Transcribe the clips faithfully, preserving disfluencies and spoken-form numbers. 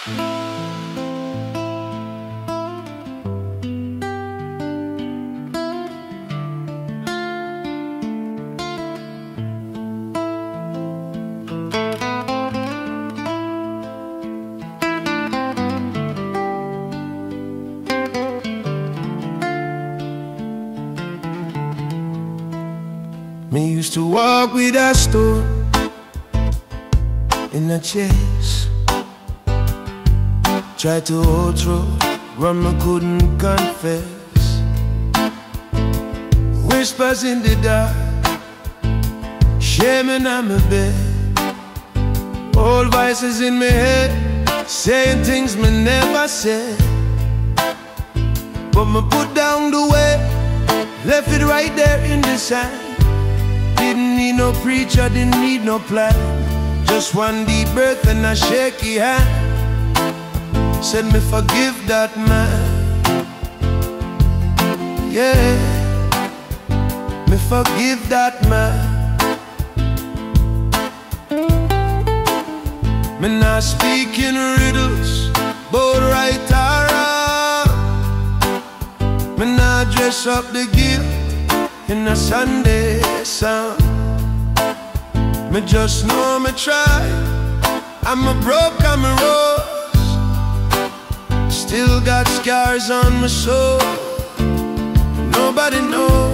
Me used to walk with a stone in a chase. Tried to hold through, run I couldn't confess. Whispers in the dark, shaming on my bed. Old voices in my head, saying things me never said. But me put down the weight, left it right there in the sand. Didn't need no preacher, didn't need no plan. Just one deep breath and a shaky hand. Said me forgive that man. Yeah, me forgive that man. Me not speaking riddles, both right or wrong. Me not dress up the guilt in a Sunday song. Me just know me try. I'm a broke, I'm a rose. Still got scars on my soul. Nobody knows.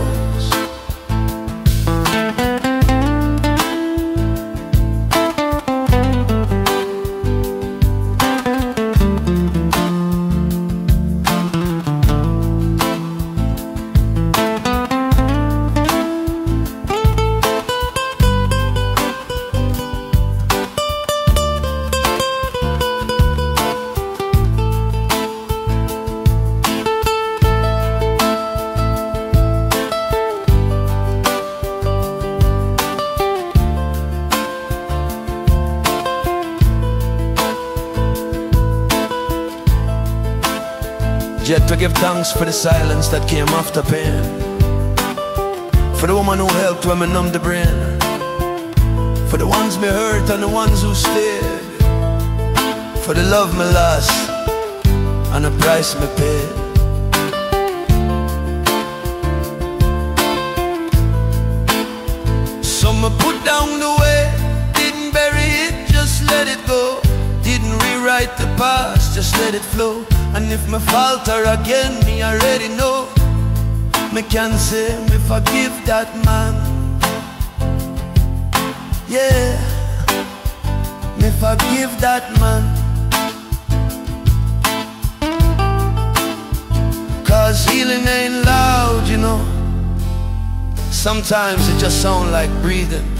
Yet to give thanks for the silence that came after pain. For the woman who helped when me numb the brain. For the ones me hurt and the ones who stayed. For the love me lost and the price me paid. So me put down the weight, didn't bury it, just let it go. Didn't rewrite the past, just let it flow. And if me falter again, me already know. Me can say me forgive that man. Yeah, me forgive that man. Cause healing ain't loud, you know. Sometimes it just sound like breathing.